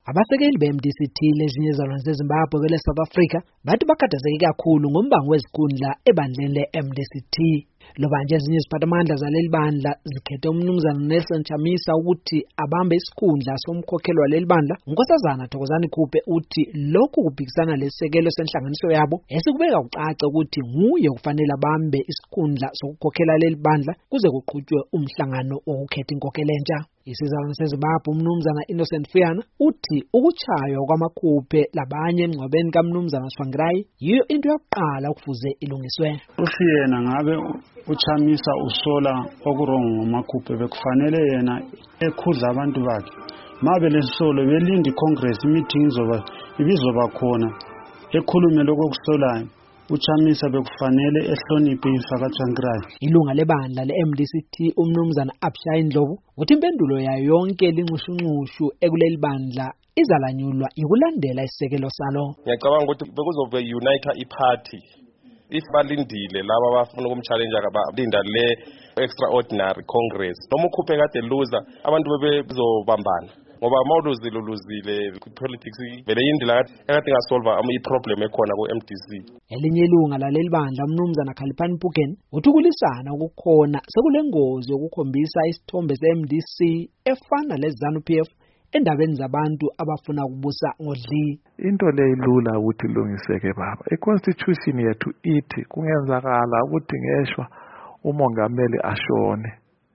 Abasekeli be-MDC-T lezinye izalwane zeZimbabwe kwele South Africa bathi bakhathazeke kakhulu ngombango wezikhundla ebandleni le-MDC-T. Lobanje ezinye iziphathamandla zaleli bandla zikhethe umnumzana Nelson Chamisa ukuthi abambe isikhundla somkhokheli waleli bandla. uNkosazana Thokozani Khuphe uthi lokhu kuphikisana lesekelo senhlanganiso yabo esikubeka kucace ukuthi nguye kufanele abambe isikhundla sokukhokhela leli bandla kuze kuqhutshwe umhlangano wokukhetha inkokhelo entsha. Isizalwane seZimbabwe umnumzana Innocent Fiyana uthi ukuchaywa kwamakhuphe labanye emngcwabeni kaMnumzana Tsvangirai yiyo into yokuqala kufuze ilungiswe. Yena ngabe uChamisa usola okurongo ngomakhuphe bekufanele yena ekhudla abantu bakhe. Mabe lesisolo belindi Congress meeting ibizoba khona ekhulume lokusolayo. uChamisa bekufanele ehloniphe ifa kaTsvangirai. Ilunga lebandla le-MDC-T umnumzana Abshai Ndlovu uthi impendulo yayo yonke linxushunxushu ekuleli bandla izalanyulwa ikulandela isekelo salo. Ngiyacabanga ukuthi bekuzobe unite iparty if balindile laba abafuna ukumchallenge abalinda le extraordinary congress. Noma ukhuphe kade loser abantu bebezobambana. Ngoba mawuluzile politics vele indlela ekade ngasolve i-problem ekhona ku-MDC. Elinye ilunga laleli bandla umnumzana Khaliphani Phuken uthi ukulisana ukukhona sekulengozi yokukhombisa isithombe se-MDC efana leZANU-PF endabeni zabantu abafuna ukubusa ngodli. Into leyilula ukuthi ilungiseke baba. I-constitution yethu ithi kungenzakala ukuthi ngeshwa umongameli ashone,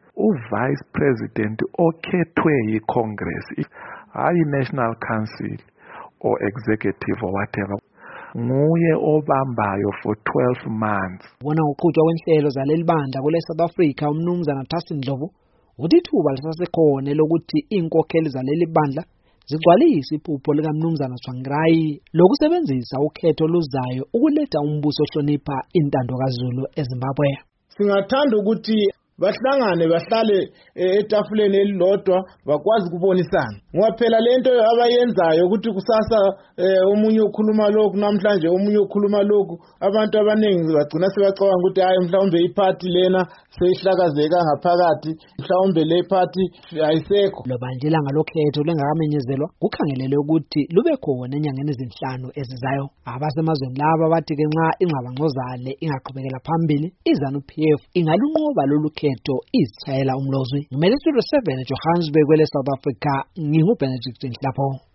uvice president okhethwe yiCongress, hayi National Council or executive or whatever, nguye obambayo for 12 months. Bona ukuqhutshwa kwenhlelo zaleli bandla kule South Africa umnumzana Thasi Ndlovu uthi ithuba lisasekhona lokuthi inkokheli zaleli bandla zigcwalise iphupho likaMnumzana Tsvangirai lokusebenzisa ukhetho luzayo ukuletha umbuso ohlonipha intando kaZulu eZimbabwe. Singathanda ukuthi bahlale etafuleni elilodwa bakwazi ukubonisana. Ngoba phela lento abayenzayo ukuthi kusasa umunye ukhuluma lokhu namhlanje umunye ukhuluma lokhu, abantu abaningi bagcina sebacabanga ukuthi hayi mhlawumbe iparty lena seyihlakazeka ngaphakathi, mhlawumbe le party ayisekho. Lobanje ilanga lokhetho lengakamenyezelwa kukhangelele ukuthi lube khona enyangeni ezinhlanu ezizayo. Abasemazweni laba bathi ke nxa ingxabangxozane ingaqhubekela phambili iZANU-PF ingalunqoba lolu khetho izitshayela umlozwi. Ngimele Studio 7 eJohannesburg kwele South Africa, nginguBenedict Nhlapho.